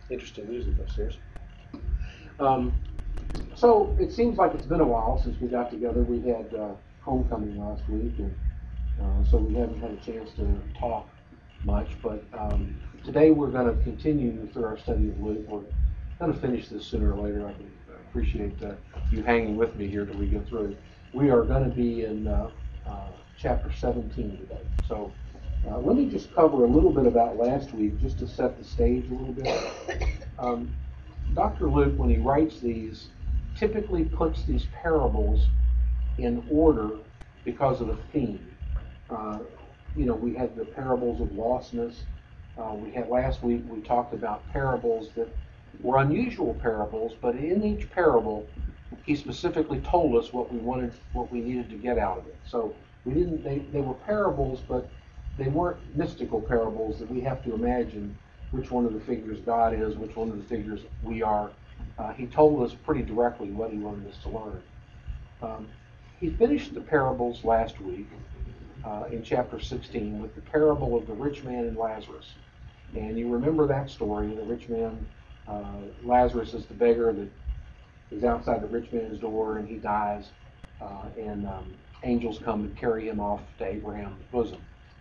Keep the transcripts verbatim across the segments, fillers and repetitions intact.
Interesting music upstairs. Um, so it seems like it's been a while since we got together. We had uh, homecoming last week, and uh, so we haven't had a chance to talk much. But um, today we're going to continue through our study of Luke. We're going to finish this sooner or later. I can appreciate uh, you hanging with me here till we get through. We are going to be in uh, uh, chapter seventeen today. So uh, let me just cover a little bit about last week, just to set the stage a little bit. Um, Doctor Luke, when he writes these, typically puts these parables in order because of the theme. Uh, you know, we had the parables of lostness. Uh, we had last week, we talked about parables that were unusual parables, but in each parable, he specifically told us what we wanted, what we needed to get out of it. So we didn't, they, they were parables, but they weren't mystical parables that we have to imagine which one of the figures God is, which one of the figures we are. Uh, he told us pretty directly what he wanted us to learn. Um, he finished the parables last week uh, in chapter sixteen with the parable of the rich man and Lazarus. And you remember that story, the rich man, uh, Lazarus is the beggar that is outside the rich man's door, and he dies, uh, and um, angels come and carry him off to Abraham's bosom.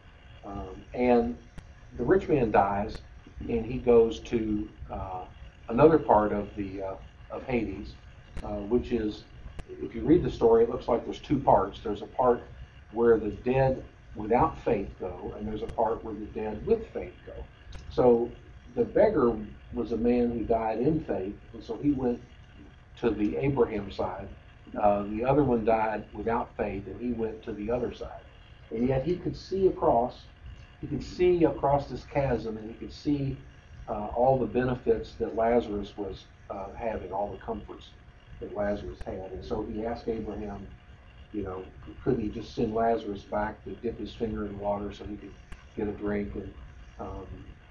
Um, and the rich man dies, and he goes to uh, another part of the uh, of Hades, uh, which is, if you read the story, it looks like there's two parts. There's a part where the dead without faith go, and there's a part where the dead with faith go. So the beggar was a man who died in faith, and so he went to the Abraham side. Uh, the other one died without faith, and he went to the other side. And yet he could see across, he could see across this chasm, and he could see uh, all the benefits that Lazarus was uh, having, all the comforts that Lazarus had. And so he asked Abraham, you know, could he just send Lazarus back to dip his finger in water so he could get a drink? And um,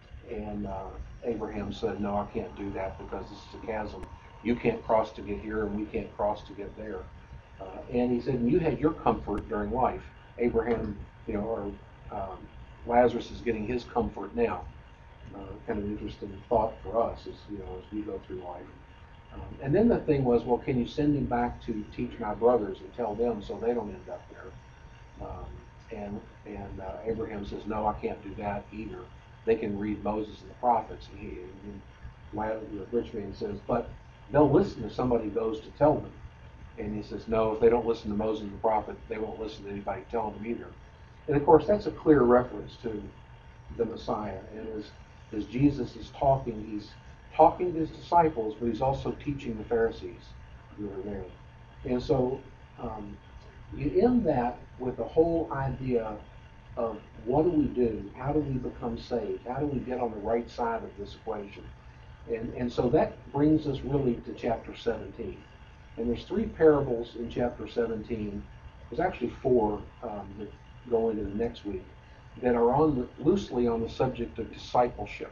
and uh, Abraham said, no, I can't do that because this is a chasm. You can't cross to get here, and we can't cross to get there. Uh, and he said, you had your comfort during life. Abraham, you know, or um, Lazarus is getting his comfort now. Uh, kind of an interesting thought for us as, you know, as we go through life. Um, and then the thing was, well, can you send him back to teach my brothers and tell them so they don't end up there? Um, and and uh, Abraham says, no, I can't do that either. They can read Moses and the prophets. And, he, and the rich man says, but they'll listen if somebody goes to tell them. And he says, no, if they don't listen to Moses and the prophet, they won't listen to anybody telling them either. And of course, that's a clear reference to the Messiah. And as, as Jesus is talking, he's talking to his disciples, but he's also teaching the Pharisees who are there. And so um, you end that with the whole idea of what do we do? How do we become saved? How do we get on the right side of this equation? And, and so that brings us really to chapter seventeen. And there's three parables in chapter seventeen. There's actually four um, that go into the next week that are on the, loosely on the subject of discipleship.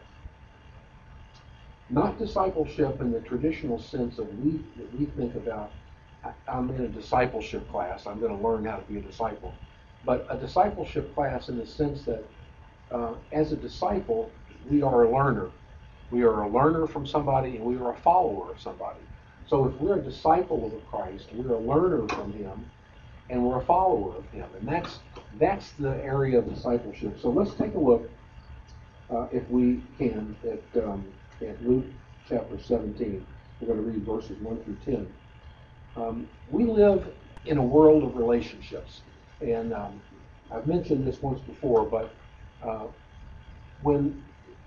Not discipleship in the traditional sense of we that we think about. I'm in a discipleship class. I'm going to learn how to be a disciple. But a discipleship class in the sense that uh, as a disciple, we are a learner. We are a learner from somebody, and we are a follower of somebody. So if we're a disciple of Christ, we're a learner from him, and we're a follower of him. And that's that's the area of discipleship. So let's take a look, uh, if we can, at, um, at Luke chapter seventeen. We're going to read verses one through ten. Um, we live in a world of relationships. And um, I've mentioned this once before, but uh, when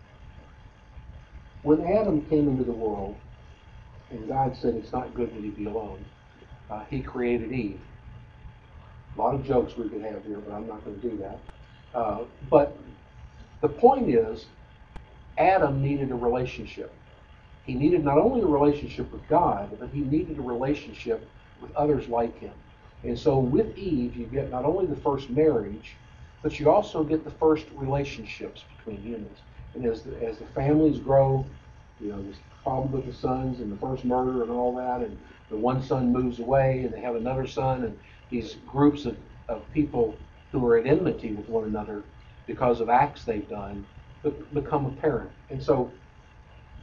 when Adam came into the world, and God said it's not good that he be alone, uh, he created Eve. A lot of jokes we could have here, but I'm not going to do that. Uh, but the point is, Adam needed a relationship. He needed not only a relationship with God, but he needed a relationship with others like him. And so with Eve, you get not only the first marriage, but you also get the first relationships between humans. And as the, as the families grow, you know, this problem with the sons and the first murder and all that, and the one son moves away and they have another son, and these groups of, of people who are at enmity with one another because of acts they've done become apparent. And so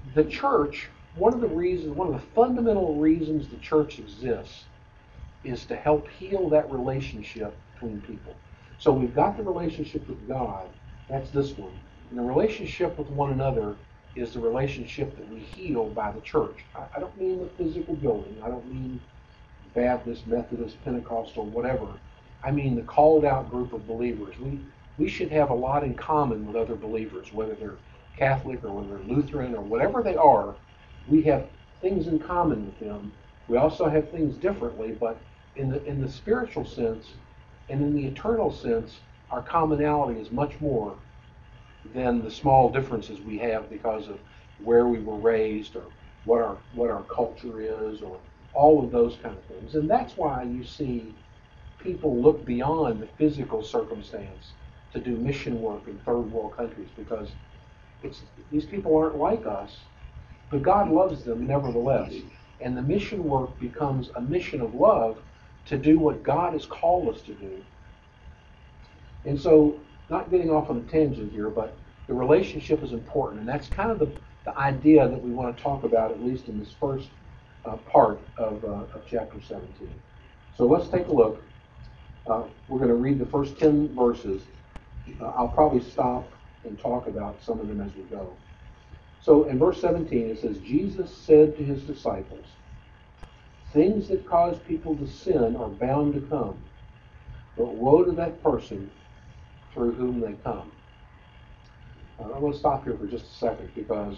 the church, one of the reasons, one of the fundamental reasons the church exists is to help heal that relationship between people. So we've got the relationship with God, that's this one. And the relationship with one another is the relationship that we heal by the church. I, I don't mean the physical building. I don't mean Baptist, Methodist, Pentecostal, whatever. I mean the called out group of believers. We, we should have a lot in common with other believers, whether they're Catholic or whether they're Lutheran or whatever they are. We have things in common with them. We also have things differently, but in the in the spiritual sense and in the eternal sense, our commonality is much more than the small differences we have because of where we were raised or what our what our culture is or all of those kind of things. And that's why you see people look beyond the physical circumstance to do mission work in third world countries, because it's these people aren't like us, but God loves them nevertheless. And the mission work becomes a mission of love to do what God has called us to do. And so, not getting off on a tangent here, but the relationship is important. And that's kind of the, the idea that we want to talk about, at least in this first uh, part of, uh, of chapter seventeen. So let's take a look. Uh, we're going to read the first ten verses. Uh, I'll probably stop and talk about some of them as we go. So in verse seventeen it says, Jesus said to his disciples, things that cause people to sin are bound to come, but woe to that person through whom they come. Uh, I'm going to stop here for just a second because,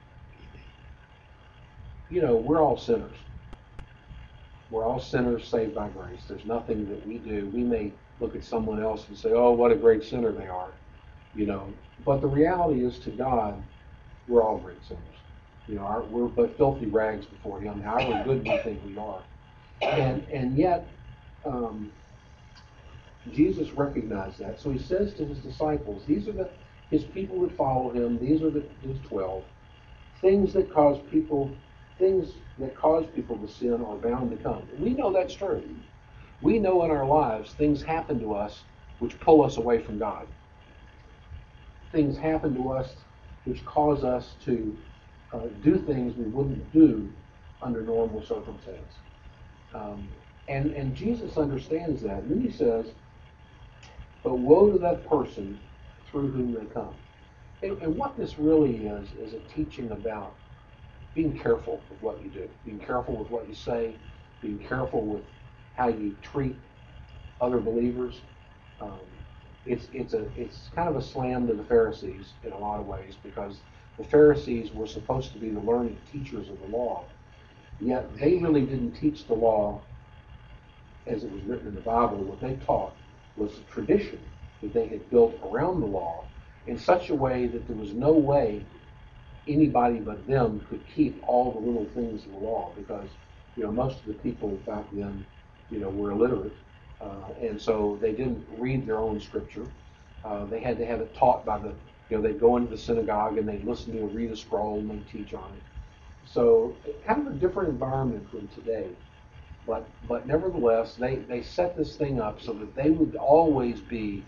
you know, we're all sinners. We're all sinners saved by grace. There's nothing that we do. We may look at someone else and say, oh, what a great sinner they are, you know. But the reality is, to God, we're all great sinners. You know, our, we're but filthy rags before him, however good we think we are. And and yet, um, Jesus recognized that. So he says to his disciples, these are the his people that follow him, these are the, his twelve, things that cause people, things that cause people to sin are bound to come. And we know that's true. We know in our lives things happen to us which pull us away from God. Things happen to us which cause us to uh, do things we wouldn't do under normal circumstance. Um, and, and Jesus understands that. And then he says, but woe to that person through whom they come. And, and what this really is, is a teaching about being careful with what you do, being careful with what you say, being careful with how you treat other believers. Um, it's it's a it's kind of a slam to the Pharisees in a lot of ways, because the Pharisees were supposed to be the learned teachers of the law, yet they really didn't teach the law as it was written in the Bible. What they taught was a tradition that they had built around the law in such a way that there was no way anybody but them could keep all the little things of the law, because, you know, most of the people back then, you know, were illiterate, uh, and so they didn't read their own scripture. Uh, they had to have it taught by the, you know, they'd go into the synagogue and they'd listen to a read a scroll and they'd teach on it. So kind of a different environment from today. But but nevertheless, they, they set this thing up so that they would always be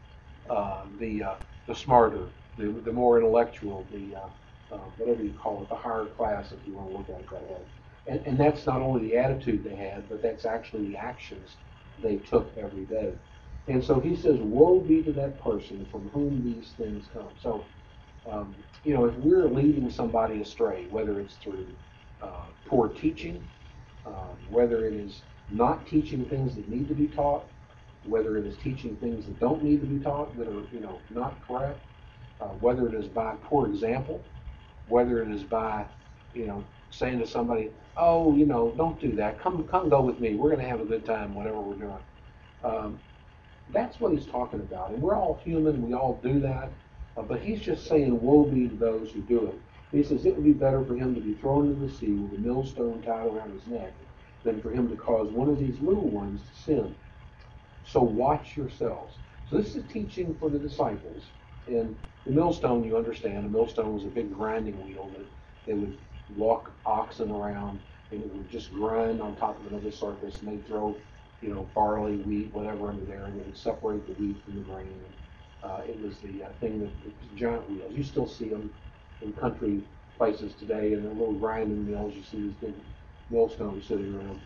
uh, the uh, the smarter, the the more intellectual, the uh, uh, whatever you call it, the higher class, if you want to look at it that way. And and that's not only the attitude they had, but that's actually the actions they took every day. And so he says, "Woe be to that person from whom these things come." So, um, you know, if we're leading somebody astray, whether it's through uh, poor teaching, um, whether it is not teaching things that need to be taught, whether it is teaching things that don't need to be taught, that are, you know, not correct, uh, whether it is by poor example, whether it is by, you know, saying to somebody, oh, you know, don't do that, come come go with me, we're going to have a good time, whatever we're doing. Um, that's what he's talking about. And we're all human, we all do that, uh, but he's just saying, woe be to those who do it. He says it would be better for him to be thrown into the sea with a millstone tied around his neck than for him to cause one of these little ones to sin. So watch yourselves. So this is a teaching for the disciples. And the millstone, you understand, a millstone was a big grinding wheel that they would walk oxen around, and it would just grind on top of another surface, and they'd throw, you know, barley, wheat, whatever under there, and it would separate the wheat from the grain. Uh, it was the uh, thing that, it was giant wheels. You still see them in country places today, and the little grinding mills, you see these big millstones sitting around.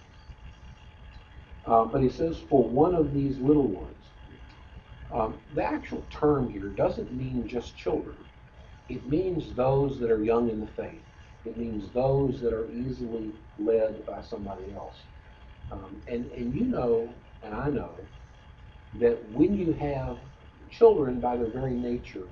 Uh, but he says, for one of these little ones. Um, the actual term here doesn't mean just children. It means those that are young in the faith. It means those that are easily led by somebody else. Um, and, and you know, and I know, that when you have children by their very nature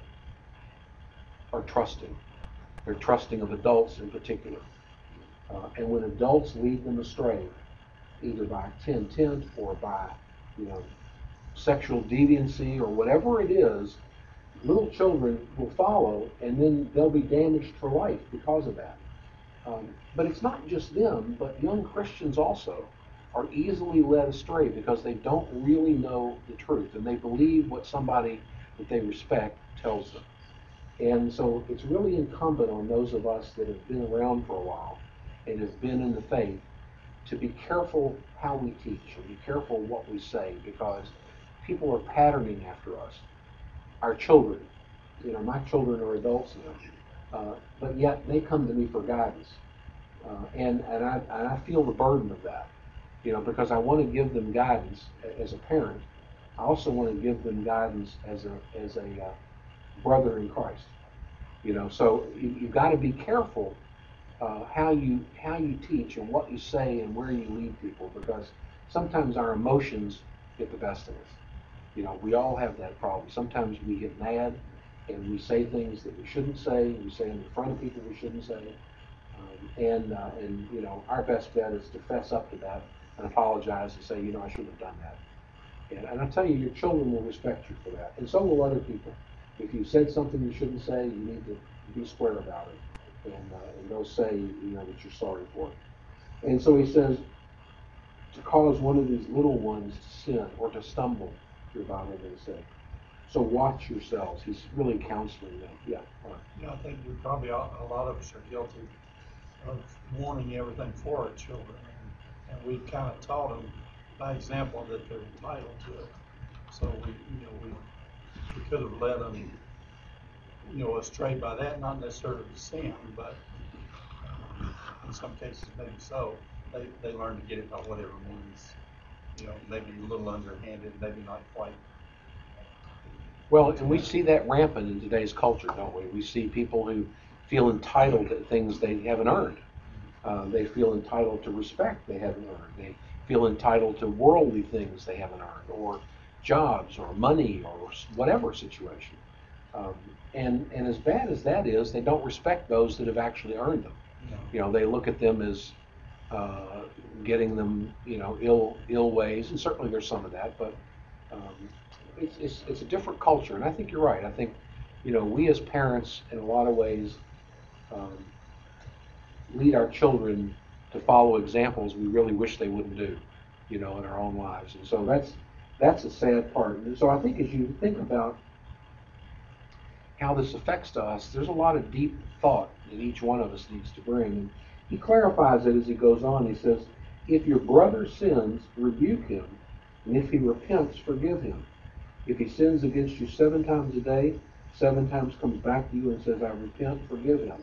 are trusting. They're trusting of adults in particular. Uh, and when adults lead them astray, either by intent or by, you know, sexual deviancy or whatever it is, little children will follow, and then they'll be damaged for life because of that. Um, but it's not just them, but young Christians also are easily led astray because they don't really know the truth, and they believe what somebody that they respect tells them. And so it's really incumbent on those of us that have been around for a while and have been in the faith to be careful how we teach and be careful what we say, because people are patterning after us. Our children, you know, my children are adults now, uh, but yet they come to me for guidance. Uh, and and I, and I feel the burden of that, you know, because I want to give them guidance as a parent. I also want to give them guidance as a as a uh, brother in Christ, you know. So you, you've got to be careful uh, how you how you teach and what you say and where you lead people, because sometimes our emotions get the best of us. You know, we all have that problem. Sometimes we get mad and we say things that we shouldn't say. We say in front of people we shouldn't say. Um, and, uh, and, you know, our best bet is to fess up to that and apologize and say, you know, I shouldn't have done that. And, and I tell you, your children will respect you for that. And so will other people. If you said something you shouldn't say, you need to be square about it. And, uh, and they'll say, you know, that you're sorry for it. And so he says, to cause one of these little ones to sin or to stumble, your Bible may say. So watch yourselves. He's really counseling them. Yeah. Right. Yeah, I think we probably all, a lot of us are guilty of wanting everything for our children, and, and we kind of taught them by example that they're entitled to it. So we, you know, we we could have led them, you know, astray by that, not necessarily to sin, but um, in some cases maybe so. They they learn to get it by whatever means. You know, maybe a little underhanded, maybe not quite. Well, and we see that rampant in today's culture, don't we? We see people who feel entitled to things they haven't earned. Uh, they feel entitled to respect they haven't earned. They feel entitled to worldly things they haven't earned, or jobs, or money, or whatever situation. Um, and and as bad as that is, they don't respect those that have actually earned them. No. You know, they look at them as uh, getting them, you know, ill ill ways, and certainly there's some of that, but um, it's, it's it's a different culture, and I think you're right. I think, you know, we as parents, in a lot of ways, um, lead our children to follow examples we really wish they wouldn't do, you know, in our own lives, and so that's that's a sad part. And so I think as you think about how this affects us, there's a lot of deep thought that each one of us needs to bring. And he clarifies it as he goes on. He says, if your brother sins, rebuke him, and if he repents, forgive him. If he sins against you seven times a day, seven times comes back to you and says, I repent, forgive him.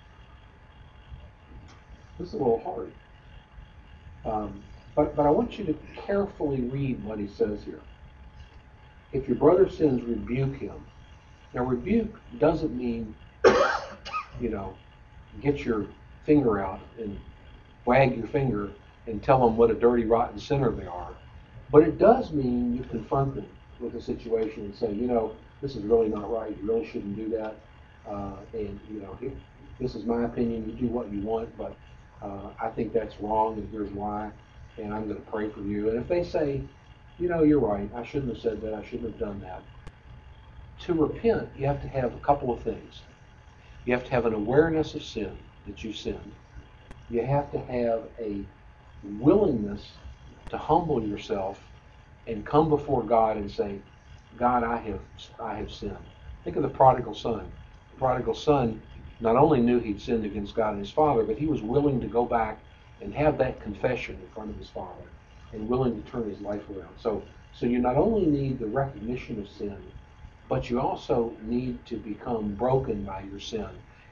This is a little hard. Um, but, but I want you to carefully read what he says here. If your brother sins, rebuke him. Now, rebuke doesn't mean, you know, get your finger out and wag your finger and tell them what a dirty, rotten sinner they are. But it does mean you confront them with a situation and say, you know, this is really not right. You really shouldn't do that. Uh, and, you know, this is my opinion. You do what you want, but uh, I think that's wrong, and here's why. And I'm going to pray for you. And if they say, you know, you're right. I shouldn't have said that. I shouldn't have done that. To repent, you have to have a couple of things. You have to have an awareness of sin, that you sinned. You have to have a willingness to humble yourself and come before God and say, God, I have I have sinned. Think of the prodigal son. The prodigal son not only knew he'd sinned against God and his father, but he was willing to go back and have that confession in front of his father and willing to turn his life around. So, so you not only need the recognition of sin, but you also need to become broken by your sin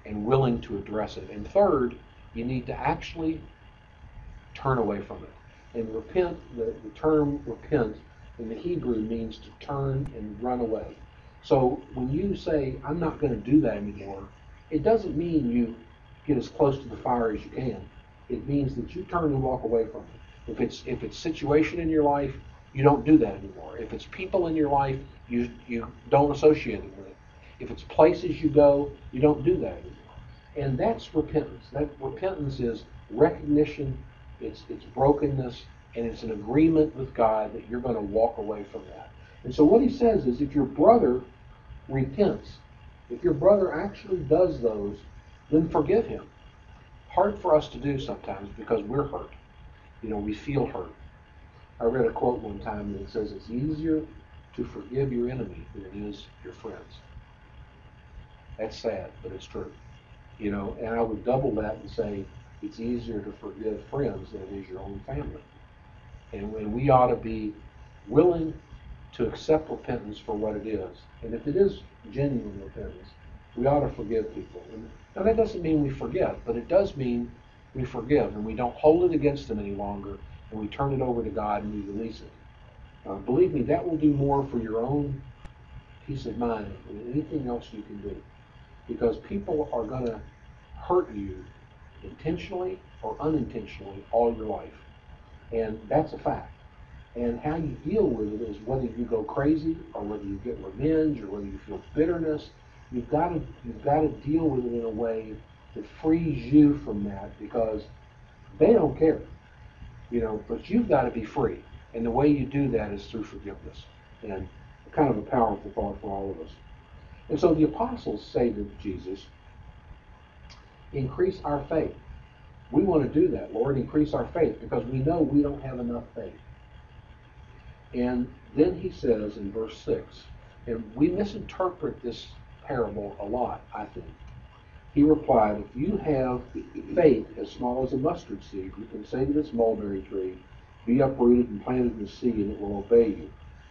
and willing to address it. And third, you need to actually turn away from it. And repent, the, the term repent in the Hebrew means to turn and run away. So when you say, I'm not going to do that anymore, it doesn't mean you get as close to the fire as you can. It means that you turn and walk away from it. If it's if it's situation in your life, you don't do that anymore. If it's people in your life, you you don't associate it with it. If it's places you go, you don't do that anymore. And that's repentance. That repentance is recognition, it's it's brokenness, and it's an agreement with God that you're going to walk away from that. And so what he says is, if your brother repents, if your brother actually does those, then forgive him. Hard for us to do sometimes because we're hurt. You know, we feel hurt. I read a quote one time that says it's easier to forgive your enemy than it is your friends. That's sad, but it's true. You know, and I would double that and say it's easier to forgive friends than it is your own family. And when we ought to be willing to accept repentance for what it is, and if it is genuine repentance, we ought to forgive people. And now that doesn't mean we forget, but it does mean we forgive and we don't hold it against them any longer, and we turn it over to God and we release it. Uh, believe me, that will do more for your own peace of mind than anything else you can do. Because people are going to hurt you intentionally or unintentionally all your life. And that's a fact. And how you deal with it is whether you go crazy or whether you get revenge or whether you feel bitterness. You've got to you've got to deal with it in a way that frees you from that, because they don't care. You know, but you've got to be free. And the way you do that is through forgiveness. And kind of a powerful thought for all of us. And so the apostles say to Jesus, increase our faith. We want to do that, Lord, increase our faith, because we know we don't have enough faith. And then he says in verse six, and we misinterpret this parable a lot, I think. He replied, if you have faith as small as a mustard seed, you can say to this mulberry tree, be uprooted and planted in the sea, and it will obey you.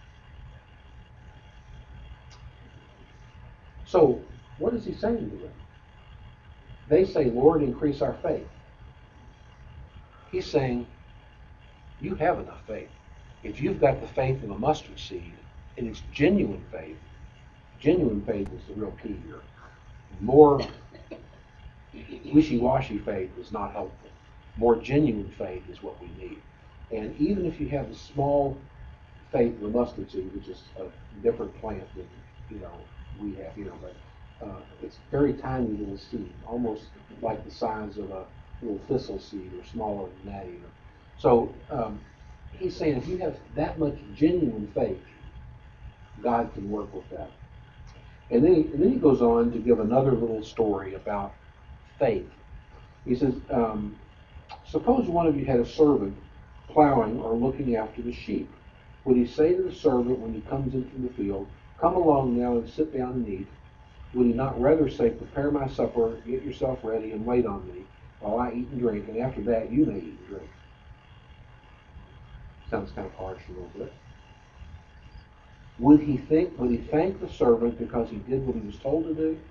So, what is he saying to them? They say, Lord, increase our faith. He's saying, you have enough faith. If you've got the faith of a mustard seed, and it's genuine faith, genuine faith is the real key here. More wishy-washy faith is not helpful. More genuine faith is what we need. And even if you have the small faith of a mustard seed, which is a different plant than, you know, we have here, but uh, it's very tiny little seed, almost like the size of a little thistle seed, or smaller than that even. So um, he's saying if you have that much genuine faith, God can work with that. And then, he, and then he goes on to give another little story about faith. He says, um, suppose one of you had a servant plowing or looking after the sheep. Would he say to the servant when he comes in from the field, come along now and sit down and eat? Would he not rather say, prepare my supper, get yourself ready, and wait on me while I eat and drink, and after that you may eat and drink? Sounds kind of harsh a little bit. Would he think? Would he thank the servant because he did what he was told to do?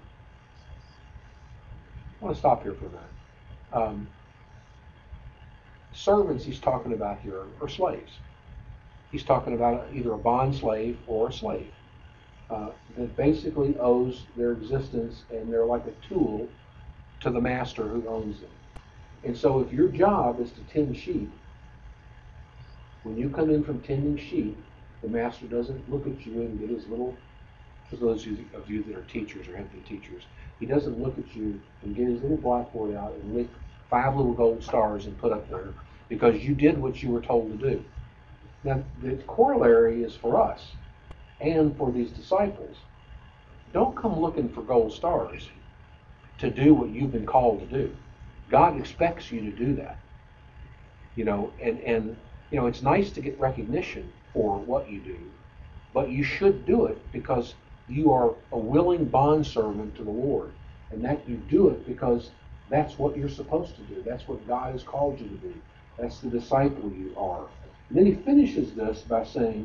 I want to stop here for a minute. Um, servants he's talking about here are slaves. He's talking about either a bond slave or a slave uh, that basically owes their existence, and they're like a tool to the master who owns them. And so if your job is to tend sheep, when you come in from tending sheep, the master doesn't look at you and get his little, for those of you that are teachers or have been teachers, he doesn't look at you and get his little blackboard out and lick five little gold stars and put up there because you did what you were told to do. Now, the corollary is for us and for these disciples. Don't come looking for gold stars to do what you've been called to do. God expects you to do that. You know, and, and you know, it's nice to get recognition for what you do, but you should do it because you are a willing bondservant to the Lord, and that you do it because that's what you're supposed to do. That's what God has called you to be. That's the disciple you are. And then he finishes this by saying,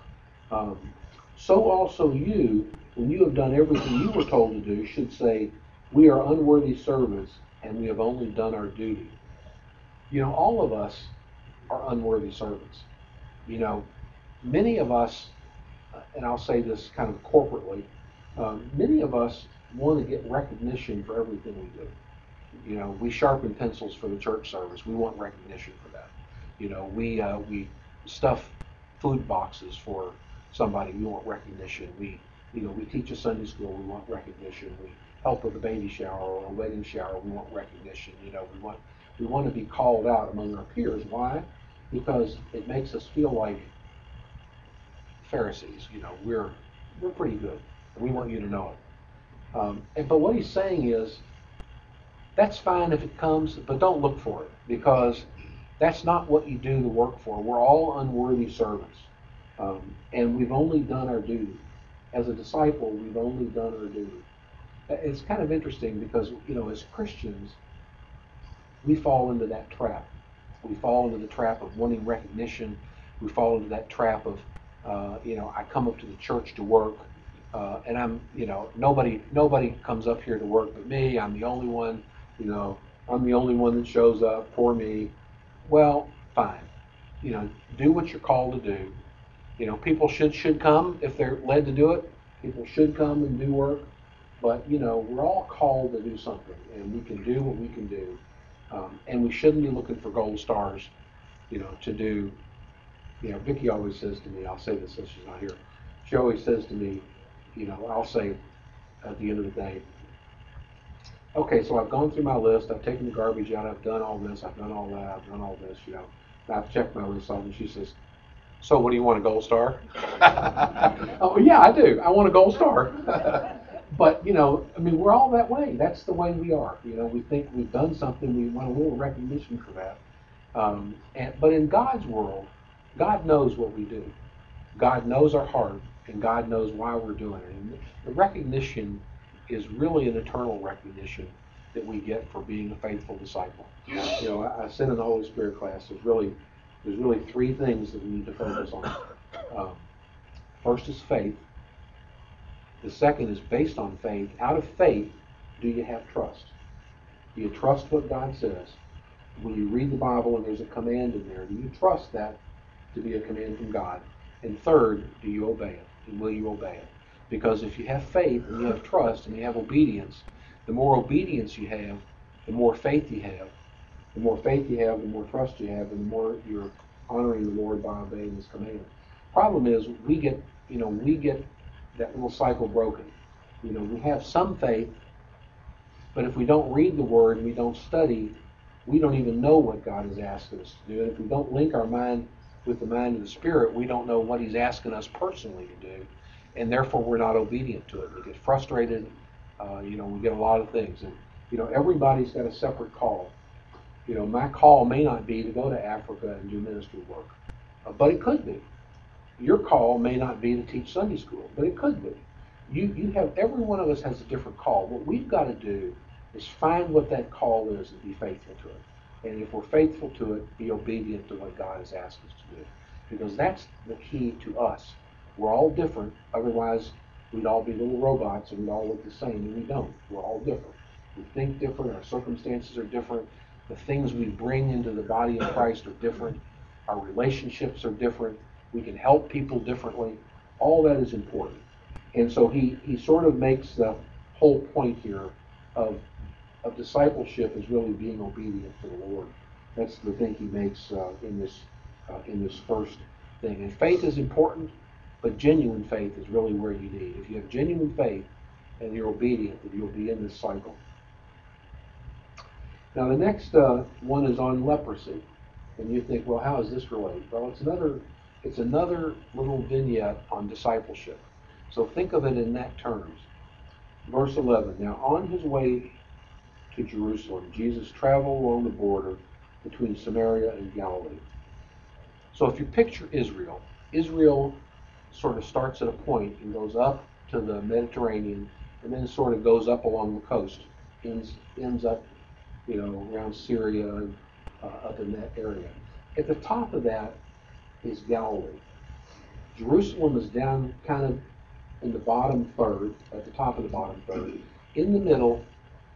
um, so also you, when you have done everything you were told to do, should say, We are unworthy servants, and we have only done our duty. You know, all of us are unworthy servants. You know, many of us, uh, and I'll say this kind of corporately, um, many of us want to get recognition for everything we do. You know, we sharpen pencils for the church service. We want recognition for that. You know, we uh, we stuff food boxes for somebody. We want recognition. We, you know, we teach a Sunday school. We want recognition. We help with a baby shower or a wedding shower. We want recognition. You know, we want we want to be called out among our peers. Why? Because it makes us feel like Pharisees. You know, we're we're pretty good, and we want you to know it. Um, and but what he's saying is, that's fine if it comes, but don't look for it, because that's not what you do the work for. We're all unworthy servants, um, and we've only done our duty. As a disciple, we've only done our duty. It's kind of interesting because, you know, as Christians, we fall into that trap. We fall into the trap of wanting recognition. We fall into that trap of, uh, you know, I come up to the church to work, uh, and I'm, you know, nobody nobody comes up here to work but me. I'm the only one, you know, I'm the only one that shows up. Poor me. Well, fine. You know, do what you're called to do. You know, people should should come if they're led to do it. People should come and do work. But, you know, we're all called to do something, and we can do what we can do. Um, and we shouldn't be looking for gold stars, you know, to do. You know, Vicki always says to me, I'll say this since she's not here, she always says to me, you know, I'll say at the end of the day, okay, so I've gone through my list, I've taken the garbage out, I've done all this, I've done all that, I've done all this, you know, and I've checked my list off, and she says, so what do you want, a gold star? Oh, yeah, I do. I want a gold star. But, you know, I mean, we're all that way. That's the way we are. You know, we think we've done something, we want a little recognition for that. Um, and, but in God's world, God knows what we do. God knows our heart, and God knows why we're doing it. And the recognition is really an eternal recognition that we get for being a faithful disciple. You know, I, I said in the Holy Spirit class, there's really, there's really three things that we need to focus on. Um, first is faith. The second is based on faith. Out of faith, do you have trust? Do you trust what God says? When you read the Bible and there's a command in there, do you trust that to be a command from God? And third, do you obey it? And will you obey it? Because if you have faith and you have trust and you have obedience, the more obedience you have, the more faith you have. The more faith you have, the more trust you have, and the more you're honoring the Lord by obeying His command. Problem is, we get, you know, we get that little cycle broken. You know, we have some faith, but if we don't read the Word and we don't study, we don't even know what God is asking us to do. And if we don't link our mind with the mind of the Spirit, we don't know what He's asking us personally to do, and therefore we're not obedient to it. We get frustrated. Uh, you know, we get a lot of things, and you know, everybody's got a separate call. You know, my call may not be to go to Africa and do ministry work, uh, but it could be. Your call may not be to teach Sunday school, but it could be. You you have every one of us has a different call. What we've got to do is find what that call is and be faithful to it. And if we're faithful to it, be obedient to what God has asked us to do. Because that's the key to us. We're all different, otherwise we'd all be little robots and we'd all look the same, and we don't. We're all different. We think different, our circumstances are different, the things we bring into the body of Christ are different, our relationships are different, we can help people differently. All that is important. And so he, he sort of makes the whole point here of, of discipleship is really being obedient to the Lord. That's the thing he makes uh, in this uh, in this first thing. And faith is important, but genuine faith is really where you need. If you have genuine faith and you're obedient, then you'll be in this cycle. Now the next uh, one is on leprosy. And you think, well, how does this relate? Well, it's another it's another little vignette on discipleship. So think of it in that terms. Verse eleven, now on his way to Jerusalem, Jesus traveled along the border between Samaria and Galilee. So if you picture Israel, Israel sort of starts at a point and goes up to the Mediterranean and then sort of goes up along the coast, ends, ends up, you know, around Syria and uh, up in that area. At the top of that is Galilee. Jerusalem is down kind of in the bottom third, at the top of the bottom third. In the middle,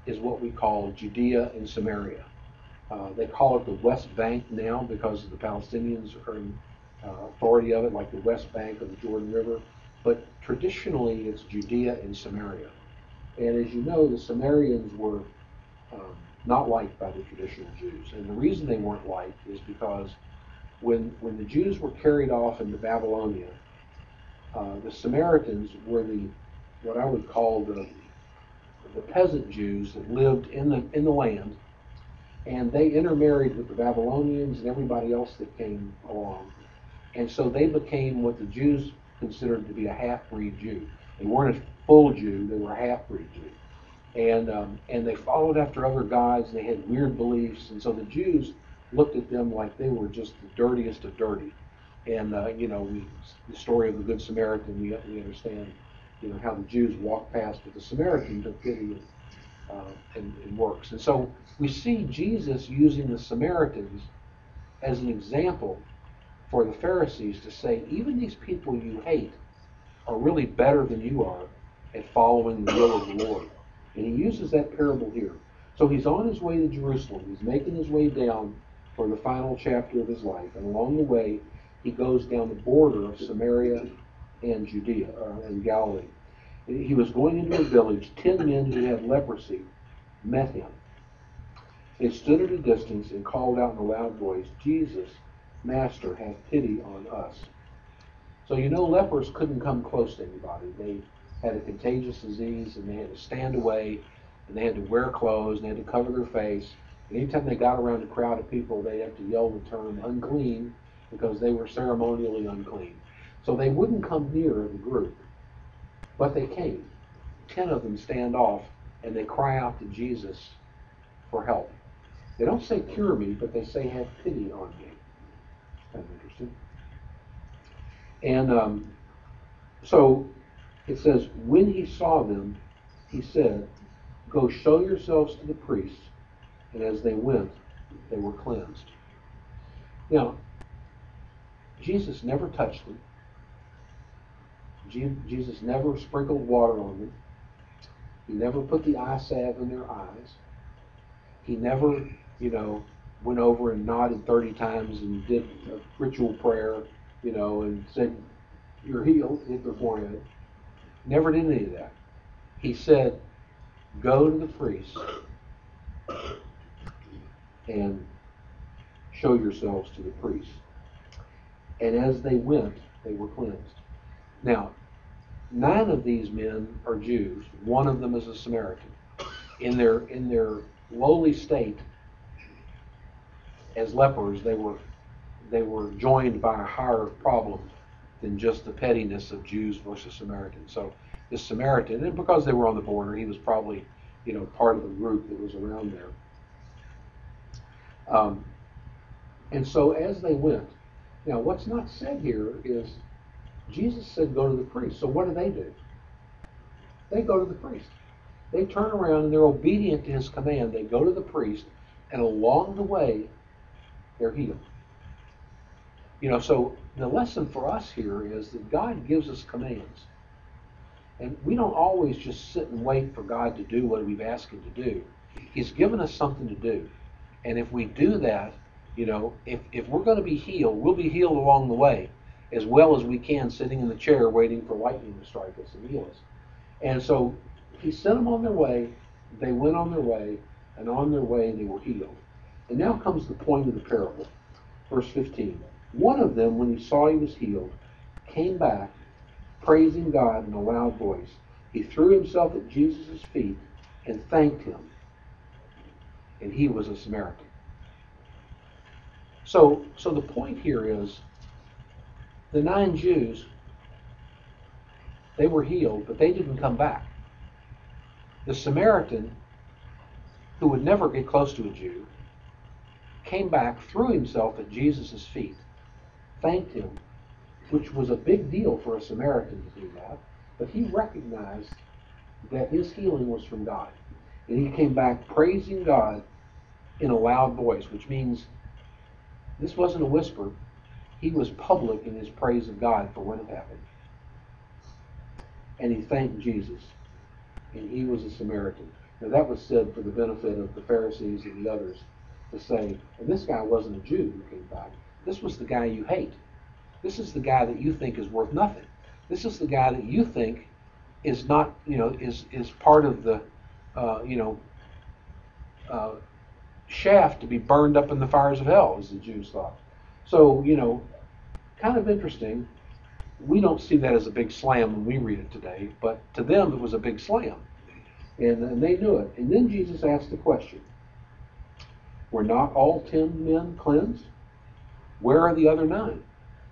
is what we call Judea and Samaria. Uh, they call it the West Bank now because the Palestinians are in uh, authority of it, like the West Bank of the Jordan River. But traditionally, it's Judea and Samaria. And as you know, the Samaritans were um, not liked by the traditional Jews. And the reason they weren't liked is because when, when the Jews were carried off into Babylonia, uh, the Samaritans were the, what I would call the, the peasant Jews that lived in the, in the land, and they intermarried with the Babylonians and everybody else that came along. And so they became what the Jews considered to be a half-breed Jew. They weren't a full Jew, they were a half-breed Jew. And, um, and they followed after other gods, and they had weird beliefs, and so the Jews looked at them like they were just the dirtiest of dirty. And, uh, you know, we, the story of the Good Samaritan, we, we understand, you know, how the Jews walked past, but the Samaritan took pity uh, and, and works. And so we see Jesus using the Samaritans as an example for the Pharisees to say, even these people you hate are really better than you are at following the will of the Lord. And he uses that parable here. So he's on his way to Jerusalem. He's making his way down for the final chapter of his life. And along the way, he goes down the border of Samaria and Judea, uh, and Galilee. He was going into a village. Ten men who had leprosy met him. They stood at a distance and called out in a loud voice, Jesus, Master, have pity on us. So you know lepers couldn't come close to anybody. They had a contagious disease, and they had to stand away, and they had to wear clothes, and they had to cover their face. And anytime they got around a crowd of people, they'd have to yell the term unclean, because they were ceremonially unclean. So they wouldn't come near the group, but they came. Ten of them stand off, and they cry out to Jesus for help. They don't say cure me, but they say have pity on me. Kind of interesting. And um, so it says, when he saw them, he said, go show yourselves to the priests. And as they went, they were cleansed. Now, Jesus never touched them. Jesus never sprinkled water on them. He never put the eye salve in their eyes. He never, you know, went over and nodded thirty times and did a ritual prayer, you know, and said, you're healed, hit their forehead. Never did any of that. He said, go to the priest and show yourselves to the priest. And as they went, they were cleansed. Now, nine of these men are Jews. One of them is a Samaritan. In their in their lowly state as lepers, they were they were joined by a higher problem than just the pettiness of Jews versus Samaritans. So this Samaritan, and because they were on the border, he was probably, you know, part of the group that was around there. Um, and so as they went, now what's not said here is Jesus said go to the priest. So what do they do? They go to the priest. They turn around and they're obedient to his command. They go to the priest, and along the way, they're healed. You know, so the lesson for us here is that God gives us commands. And we don't always just sit and wait for God to do what we've asked him to do. He's given us something to do. And if we do that, you know, if, if we're going to be healed, we'll be healed along the way, as well as we can sitting in the chair waiting for lightning to strike us and heal us. And so he sent them on their way, they went on their way, and on their way they were healed. And now comes the point of the parable. Verse fifteen. One of them, when he saw he was healed, came back, praising God in a loud voice. He threw himself at Jesus' feet and thanked him. And he was a Samaritan. So, so the point here is, the nine Jews, they were healed, but they didn't come back. The Samaritan, who would never get close to a Jew, came back, threw himself at Jesus' feet, thanked him, which was a big deal for a Samaritan to do that, but he recognized that his healing was from God. And he came back praising God in a loud voice, which means this wasn't a whisper. He was public in his praise of God for what had happened. And he thanked Jesus. And he was a Samaritan. Now that was said for the benefit of the Pharisees and the others to say, and this guy wasn't a Jew who came back. This was the guy you hate. This is the guy that you think is worth nothing. This is the guy that you think is not, you know, is is part of the, uh, you know, uh, shaft to be burned up in the fires of hell, as the Jews thought. So, you know, kind of interesting. We don't see that as a big slam when we read it today, but to them it was a big slam. And, and they knew it. And then Jesus asked the question, were not all ten men cleansed? Where are the other nine?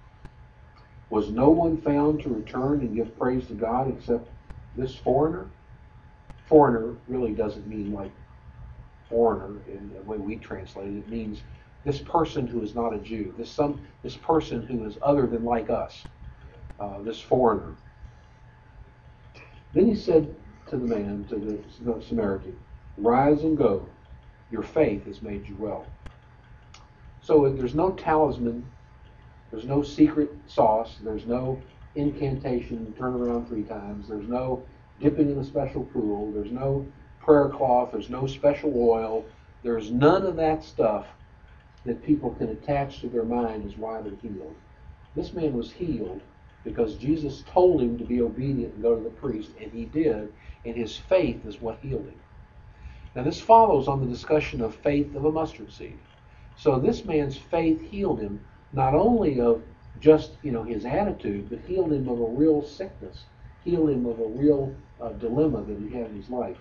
Was no one found to return and give praise to God except this foreigner? Foreigner really doesn't mean like foreigner in the way we translate it. It means this person who is not a Jew, this some this person who is other than like us, uh, this foreigner. Then he said to the man, to the Samaritan, rise and go, your faith has made you well. So there's no talisman, there's no secret sauce, there's no incantation, turn around three times, there's no dipping in a special pool, there's no prayer cloth, there's no special oil, there's none of that stuff that people can attach to their mind as why they're healed. This man was healed because Jesus told him to be obedient and go to the priest, and he did, and his faith is what healed him. Now this follows on the discussion of faith of a mustard seed. So this man's faith healed him not only of just, you know, his attitude, but healed him of a real sickness, healed him of a real uh, dilemma that he had in his life.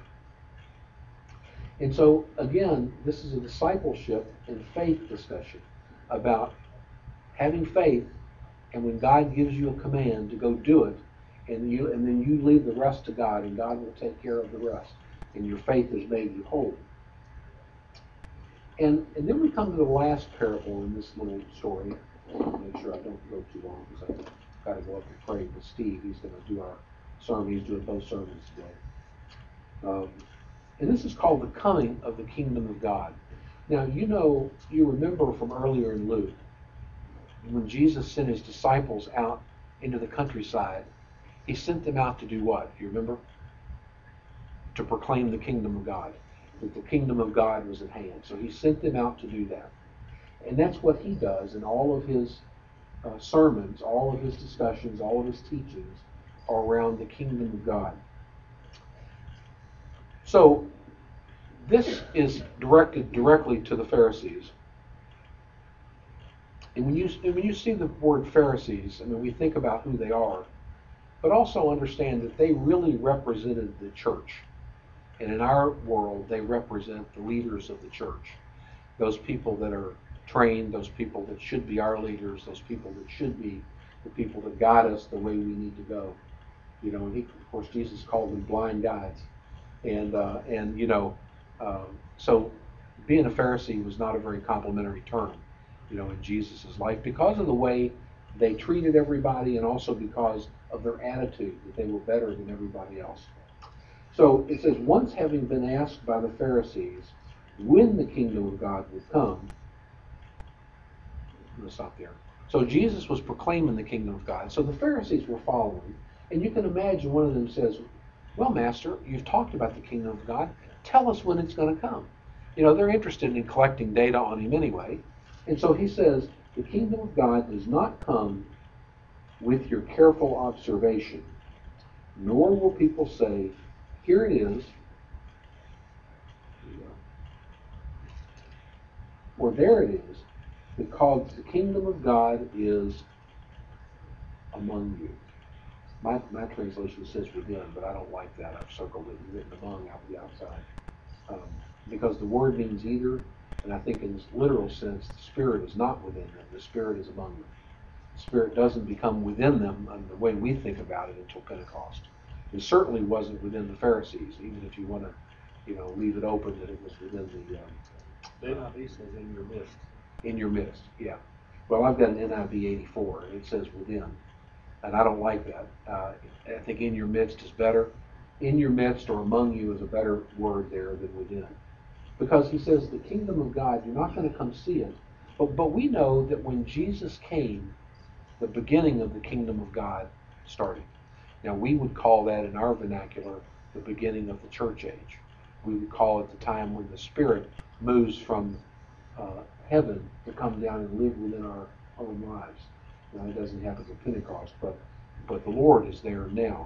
And so, again, this is a discipleship and faith discussion about having faith, and when God gives you a command to go do it, and you and then you leave the rest to God, and God will take care of the rest, and your faith has made you whole. And, and then we come to the last parable in this little story. I'll make sure I don't go too long because I've got to go up and pray with Steve. He's going to do our sermon. He's doing both sermons today. Um, and this is called the coming of the kingdom of God. Now, you know, you remember from earlier in Luke, when Jesus sent his disciples out into the countryside, he sent them out to do what? Do you remember? To proclaim the kingdom of God. That the kingdom of God was at hand. So he sent them out to do that. And that's what he does in all of his uh, sermons, all of his discussions, all of his teachings are around the kingdom of God. So this is directed directly to the Pharisees. And when you, when you see the word Pharisees, I mean, we think about who they are, but also understand that they really represented the church. And in our world, they represent the leaders of the church. Those people that are trained, those people that should be our leaders, those people that should be the people that guide us the way we need to go. You know, and he, of course, Jesus called them blind guides. And, uh, and you know, uh, so being a Pharisee was not a very complimentary term, you know, in Jesus' life because of the way they treated everybody and also because of their attitude, that they were better than everybody else. So it says, once having been asked by the Pharisees when the kingdom of God would come, I'm going to stop there. So Jesus was proclaiming the kingdom of God. So the Pharisees were following. And you can imagine one of them says, well, Master, you've talked about the kingdom of God. Tell us when it's going to come. You know, they're interested in collecting data on him anyway. And so he says, the kingdom of God does not come with your careful observation, nor will people say, here it is, or there it is, because the kingdom of God is among you. My, my translation says within, but I don't like that. I've circled it and written among out the outside. Um, because the word means either, and I think in this literal sense, the Spirit is not within them. The Spirit is among them. The Spirit doesn't become within them in the way we think about it until Pentecost. It certainly wasn't within the Pharisees, even if you want to, you know, leave it open that it was within the... Um, N I V says in your midst. In your midst, yeah. Well, I've got an N I V eighty-four, and it says within. And I don't like that. Uh, I think in your midst is better. In your midst or among you is a better word there than within. Because he says the kingdom of God, you're not going to come see it. But, but we know that when Jesus came, the beginning of the kingdom of God started. Now we would call that in our vernacular the beginning of the church age. we would call it the time when the Spirit moves from uh, heaven to come down and live within our own lives. Now, it doesn't happen at Pentecost, but, but the Lord is there now.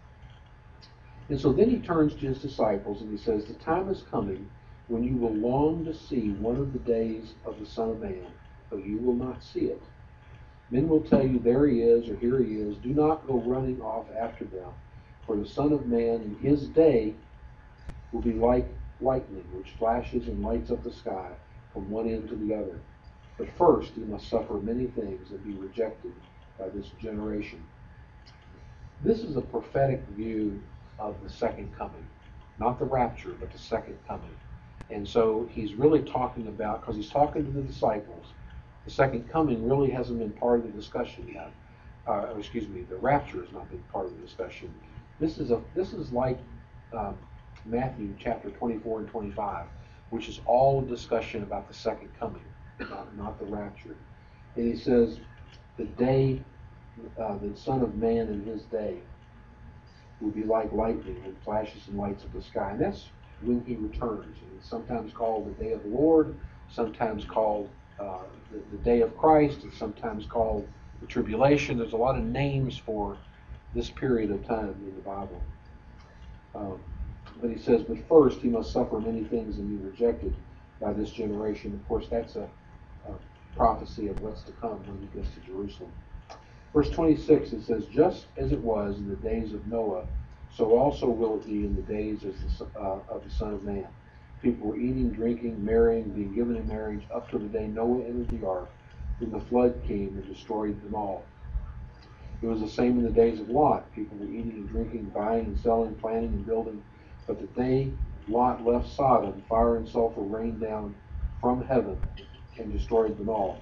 And so then he turns to his disciples and he says, the time is coming when you will long to see one of the days of the Son of Man, but you will not see it. Men will tell you, there he is, or here he is. Do not go running off after them, for the Son of Man in his day will be like lightning, which flashes and lights up the sky from one end to the other. But first he must suffer many things and be rejected by this generation. This is a prophetic view of the second coming. Not the rapture, but the second coming. And so he's really talking about, because he's talking to the disciples, the second coming really hasn't been part of the discussion yet. Uh, or excuse me, the rapture has not been part of the discussion. This is a this is like um, Matthew chapter twenty-four and twenty-five, which is all a discussion about the second coming, not, not the rapture. And he says, the day, uh, the Son of Man in his day will be like lightning and flashes and lights up the sky. And that's when he returns. And it's sometimes called the day of the Lord, sometimes called uh, the, the day of Christ, it's sometimes called the tribulation. There's a lot of names for this period of time in the Bible. Um, but he says, but first he must suffer many things and be rejected by this generation. Of course, that's a, a prophecy of what's to come when he gets to Jerusalem. Verse twenty-six, it says, just as it was in the days of Noah, so also will it be in the days of the, uh, of the Son of Man. People were eating, drinking, marrying, being given in marriage up to the day Noah entered the ark, when the flood came and destroyed them all. It was the same in the days of Lot. People were eating and drinking, buying and selling, planting and building. But the day Lot left Sodom, fire and sulfur rained down from heaven and destroyed them all.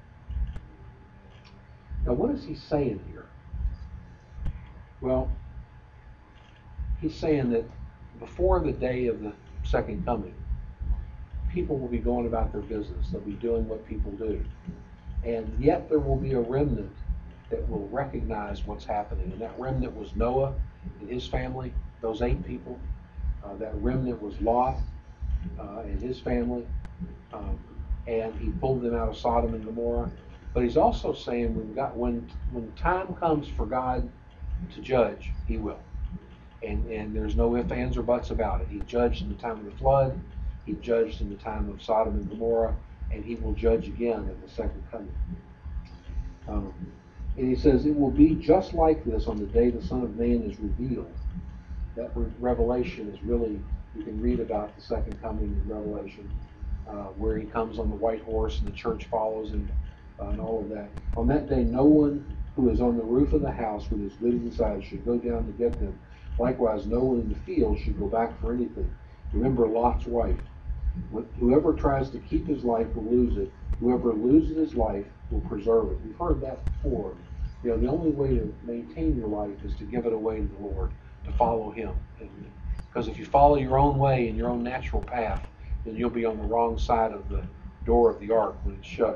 Now, what is he saying here? Well, he's saying that before the day of the second coming, people will be going about their business. They'll be doing what people do. And yet there will be a remnant that will recognize what's happening. And that remnant was Noah and his family, those eight people. Uh, that remnant was Lot uh, and his family. Um, and he pulled them out of Sodom and Gomorrah. But he's also saying when God, when when time comes for God to judge, he will. And and there's no ifs, ands, or buts about it. He judged in the time of the flood. He judged in the time of Sodom and Gomorrah. And he will judge again at the second coming. Um, and he says, it will be just like this on the day the Son of Man is revealed. That re- revelation is really, you can read about the second coming in Revelation, uh, where he comes on the white horse and the church follows him. Uh, and all of that. On that day, no one who is on the roof of the house with his goods inside should go down to get them. Likewise, no one in the field should go back for anything. Remember Lot's wife. Whoever tries to keep his life will lose it. Whoever loses his life will preserve it. We've heard that before. You know, the only way to maintain your life is to give it away to the Lord, to follow him. Because if you follow your own way and your own natural path, then you'll be on the wrong side of the door of the ark when it's shut.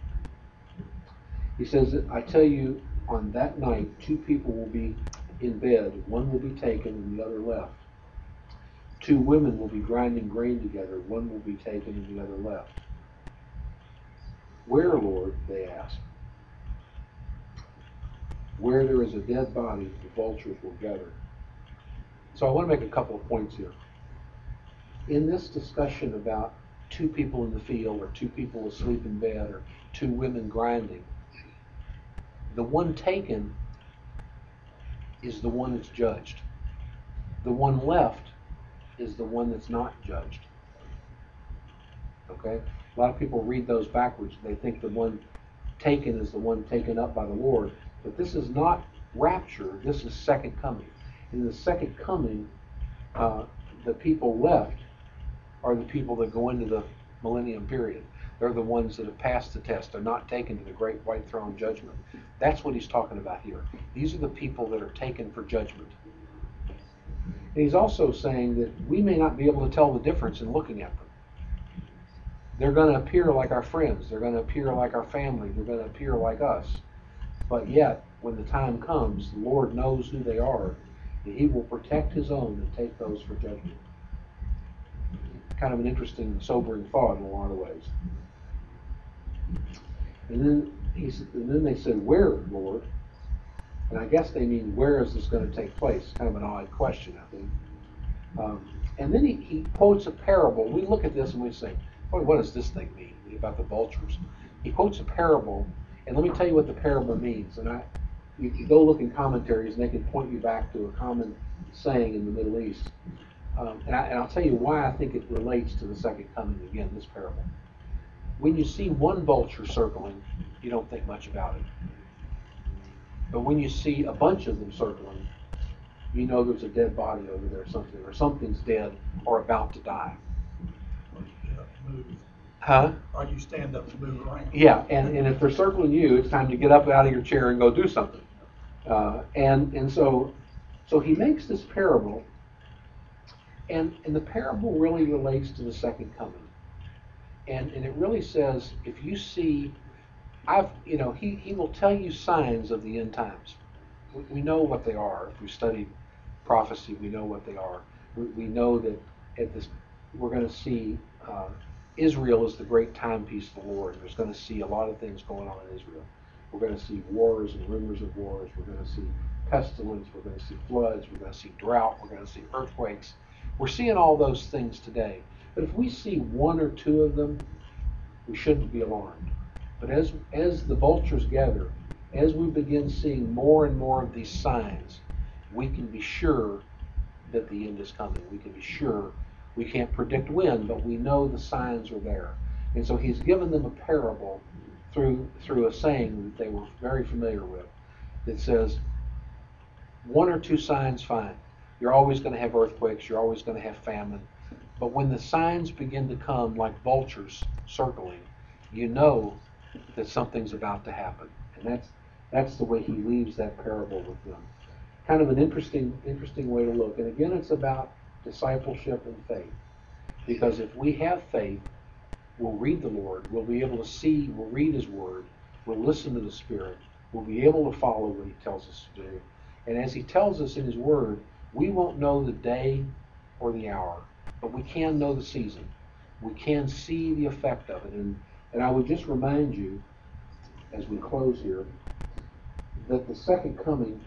He says, I tell you, on that night, two people will be in bed. One will be taken and the other left. Two women will be grinding grain together. One will be taken and the other left. Where, Lord? They ask. Where there is a dead body, the vultures will gather. So I want to make a couple of points here. In this discussion about two people in the field, or two people asleep in bed, or two women grinding, the one taken is the one that's judged. The one left is the one that's not judged. Okay? A lot of people read those backwards. They think the one taken is the one taken up by the Lord. But this is not rapture. This is second coming. In the second coming, uh, the people left are the people that go into the millennium period. They're the ones that have passed the test. They're not taken to the great white throne judgment. That's what he's talking about here. These are the people that are taken for judgment. And he's also saying that we may not be able to tell the difference in looking at them. They're going to appear like our friends. They're going to appear like our family. They're going to appear like us. But yet, when the time comes, the Lord knows who they are, and he will protect his own and take those for judgment. kind of an interesting, sobering thought in a lot of ways. And then he said, and then they said, "Where, Lord?" And I guess they mean, where is this going to take place? Kind of an odd question, I think. Um, and then he, he quotes a parable. We look at this and we say, boy, what does this thing mean about the vultures? He quotes a parable, and let me tell you what the parable means. And I, you can go look in commentaries, and they can point you back to a common saying in the Middle East. Um, and, I, and I'll tell you why I think it relates to the second coming again, this parable. When you see one vulture circling, you don't think much about it. But when you see a bunch of them circling, you know there's a dead body over there, something, or something's dead or about to die. Or you get up and move. Huh? Or you stand up and move around. Yeah, and, and if they're circling you, it's time to get up out of your chair and go do something. Uh, and and so so he makes this parable, and, and the parable really relates to the second coming. And and it really says, if you see, I've you know, he, he will tell you signs of the end times. We, we know what they are. If we study prophecy, we know what they are. We, we know that at this, we're going to see uh, Israel is the great timepiece of the Lord. There's going to see a lot of things going on in Israel. We're going to see wars and rumors of wars. We're going to see pestilence. We're going to see floods. We're going to see drought. We're going to see earthquakes. We're seeing all those things today. But if we see one or two of them, we shouldn't be alarmed. But as as the vultures gather, as we begin seeing more and more of these signs, we can be sure that the end is coming. We can be sure. We can't predict when, but we know the signs are there. And so he's given them a parable through through a saying that they were very familiar with that says, one or two signs, fine. You're always going to have earthquakes. You're always going to have famine. But when the signs begin to come like vultures circling, you know that something's about to happen. And that's that's the way he leaves that parable with them. Kind of an interesting interesting way to look. And again, it's about discipleship and faith. Because if we have faith, we'll read the Lord. We'll be able to see, we'll read his word. We'll listen to the Spirit. We'll be able to follow what he tells us to do. And as he tells us in his word, we won't know the day or the hour, but we can know the season. We can see the effect of it. And, and I would just remind you, as we close here, that the second coming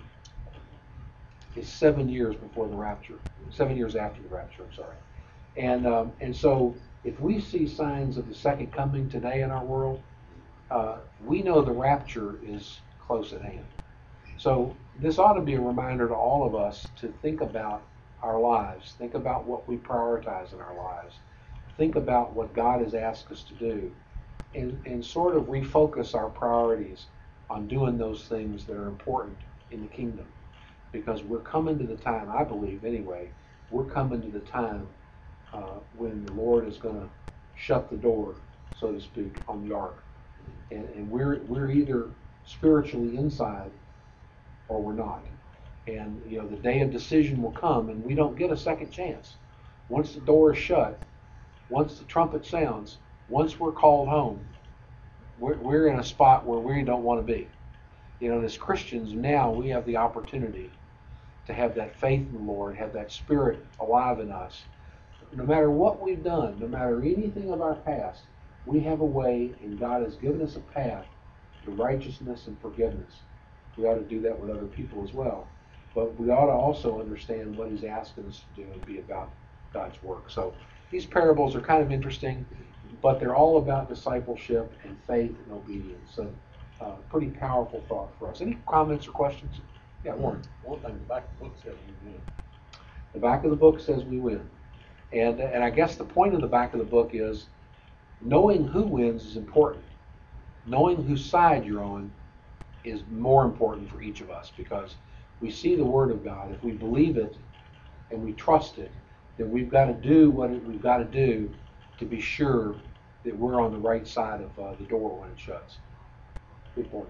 is seven years before the rapture, seven years after the rapture, I'm sorry. And um, and so if we see signs of the second coming today in our world, uh, we know the rapture is close at hand. So this ought to be a reminder to all of us to think about our lives, think about what we prioritize in our lives, think about what God has asked us to do, and, and sort of refocus our priorities on doing those things that are important in the kingdom. Because we're coming to the time, I believe anyway, we're coming to the time uh, when the Lord is going to shut the door, so to speak, on the ark. And, and we're we're either spiritually inside or we're not. And you know, the day of decision will come, and we don't get a second chance. Once the door is shut, once the trumpet sounds, once we're called home, we're, we're in a spot where we don't want to be. You know, as Christians now, we have the opportunity to have that faith in the Lord, have that Spirit alive in us. No matter what we've done, no matter anything of our past, we have a way, and God has given us a path to righteousness and forgiveness. We ought to do that with other people as well. But we ought to also understand what he's asking us to do and be about God's work. So these parables are kind of interesting, but they're all about discipleship and faith and obedience. So uh, pretty powerful thought for us. Any comments or questions? Yeah, Warren. One thing, the back of the book says we win. The back of the book says we win. And, and I guess the point of the back of the book is knowing who wins is important. Knowing whose side you're on is more important for each of us, because we see the Word of God. If we believe it and we trust it, then we've got to do what it, we've got to do to be sure that we're on the right side of uh, the door when it shuts. Good point.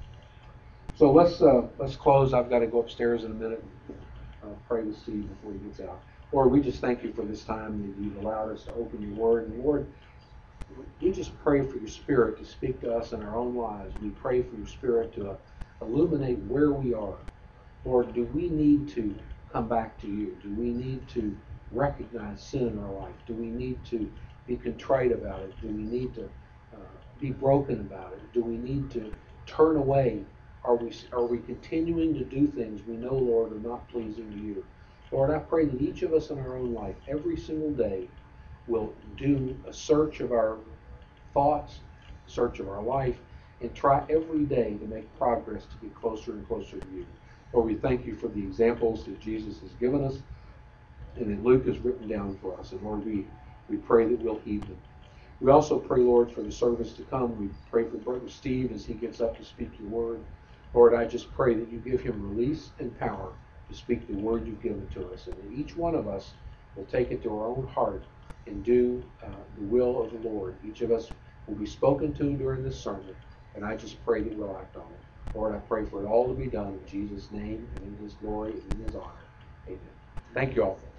So let's uh, let's close. I've got to go upstairs in a minute and uh, pray with Steve before he gets out. Lord, we just thank you for this time that you've allowed us to open your Word. And Lord, we just pray for your Spirit to speak to us in our own lives. We pray for your Spirit to uh, illuminate where we are. Lord, do we need to come back to you? Do we need to recognize sin in our life? Do we need to be contrite about it? Do we need to uh, be broken about it? Do we need to turn away? Are we, are we continuing to do things we know, Lord, are not pleasing to you? Lord, I pray that each of us in our own life, every single day, will do a search of our thoughts, search of our life, and try every day to make progress to get closer and closer to you. Lord, we thank you for the examples that Jesus has given us and that Luke has written down for us. And Lord, we, we pray that we'll heed them. We also pray, Lord, for the service to come. We pray for Brother Steve as he gets up to speak your word. Lord, I just pray that you give him release and power to speak the word you've given to us, and that each one of us will take it to our own heart and do uh, the will of the Lord. Each of us will be spoken to during this sermon, and I just pray that we'll act on it. Lord, I pray for it all to be done in Jesus' name and in his glory and in his honor. Amen. Thank you all.